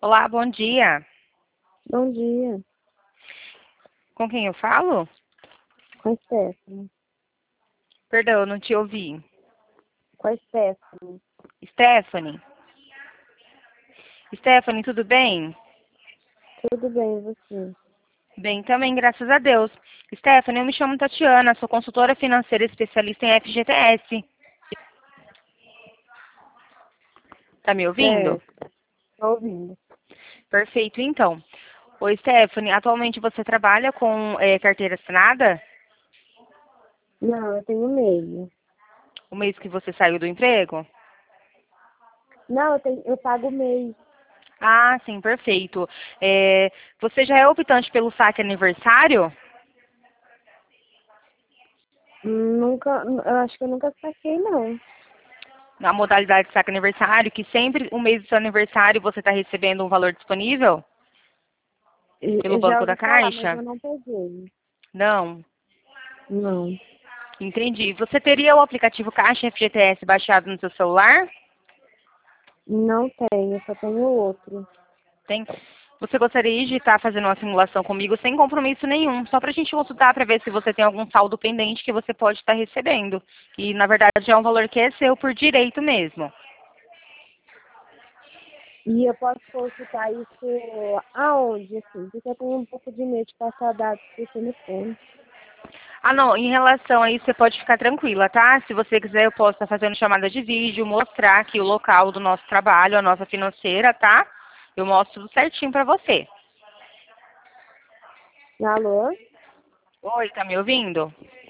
Olá, bom dia. Bom dia, Com quem eu falo? com a Stephanie. Perdão, eu não te ouvi. Com a Stephanie. Stephanie? Stephanie, tudo bem? Tudo bem, e você? Bem também, graças a Deus. Stephanie, eu me chamo Tatiana, sou consultora financeira especialista em FGTS. Tá me ouvindo? Certo, tô ouvindo. Perfeito, então. Oi, Stephanie, atualmente você trabalha com carteira assinada? Não, eu tenho meio. O mês que você saiu do emprego? Não, eu pago meio. Ah, sim, perfeito. Você já é optante pelo saque aniversário? Nunca, eu acho que eu nunca saquei, não. Na modalidade de saque aniversário, que sempre o mês do seu aniversário você está recebendo um valor disponível pelo Eu já Banco da ouvi falar, mas Caixa? eu não peguei. Não, Não, entendi. Você teria o aplicativo Caixa FGTS baixado no seu celular? não tenho, eu só tenho outro. Tem. Você gostaria de estar fazendo uma simulação comigo sem compromisso nenhum, só para a gente consultar para ver se você tem algum saldo pendente que você pode estar recebendo. E, na verdade, é um valor que é seu por direito mesmo. E eu posso consultar isso aonde, assim? Porque eu tenho um pouco de medo de passar dados por telefone. Ah, não, em relação a isso, você pode ficar tranquila, tá? Se você quiser, eu posso estar fazendo chamada de vídeo, mostrar aqui o local do nosso trabalho, a nossa financeira, tá? Eu mostro tudo certinho pra você. Alô? Oi, tá me ouvindo?